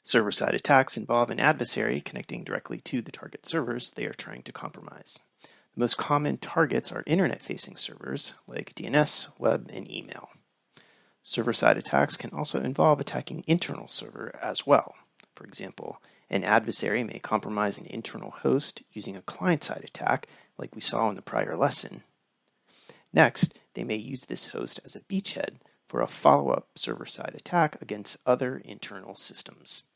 Server-side attacks involve an adversary connecting directly to the target servers they are trying to compromise. The most common targets are internet-facing servers like DNS, web, and email. Server-side attacks can also involve attacking internal server as well. For example, an adversary may compromise an internal host using a client-side attack like we saw in the prior lesson. Next, they may use this host as a beachhead for a follow-up server-side attack against other internal systems.